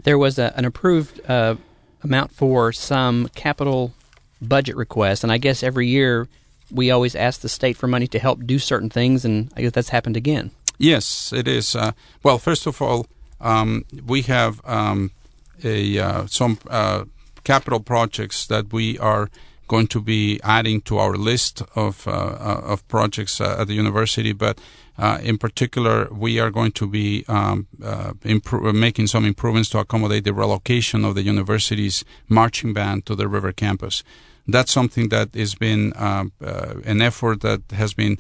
There was an approved amount for some capital budget requests, and I guess every year we always ask the state for money to help do certain things, and I guess that's happened again. Yes, it is. Well, first of all, we have some capital projects that we are going to be adding to our list of projects at the university, but in particular, we are going to be making some improvements to accommodate the relocation of the university's marching band to the River Campus. That's something that has been an effort that has been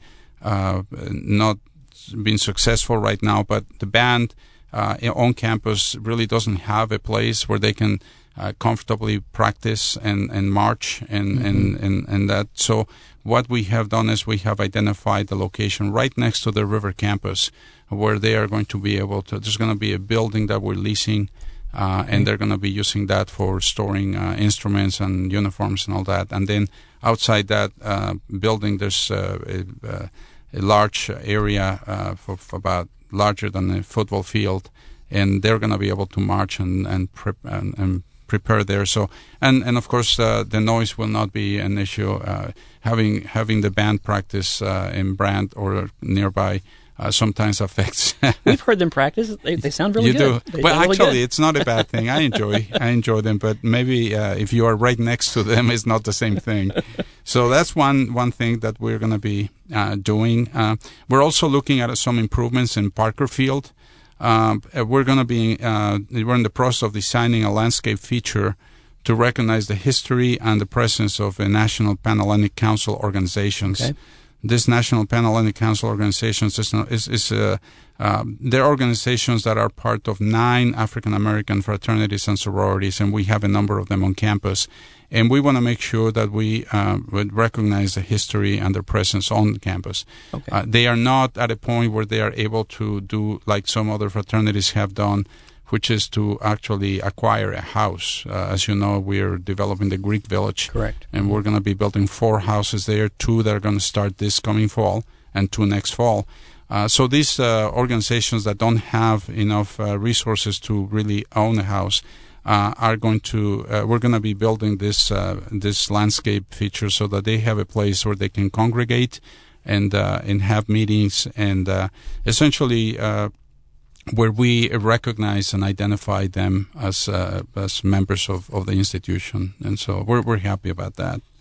not been successful right now, but the band on campus really doesn't have a place where they can comfortably practice and march and that. So what we have done is we have identified the location right next to the River Campus where they are going to be able to, there's going to be a building that we're leasing and they're going to be using that for storing instruments and uniforms and all that. And then outside that building, there's a large area for about larger than a football field, and they're going to be able to march and prepare there. So and of course the noise will not be an issue. Having the band practice in Brant or nearby sometimes affects. We've heard them practice. They sound really good. You do. Well, actually, it's not a bad thing. I enjoy them, but maybe if you are right next to them, it's not the same thing. So that's one thing that we're going to be doing. We're also looking at some improvements in Parker Field. We're going to be we're in the process of designing a landscape feature to recognize the history and the presence of a National Panhellenic Council organizations. Okay. This National Panhellenic Council organizations they're organizations that are part of 9 African American fraternities and sororities, and we have a number of them on campus. And we want to make sure that we would recognize the history and their presence on campus. Okay. They are not at a point where they are able to do like some other fraternities have done, which is to actually acquire a house. As you know, we're developing the Greek Village. Correct. And we're going to be building 4 houses there, 2 that are going to start this coming fall and 2 next fall. So these organizations that don't have enough resources to really own a house are going to, we're going to be building this landscape feature so that they have a place where they can congregate and have meetings and essentially where we recognize and identify them as members of the institution. And so we're happy about that.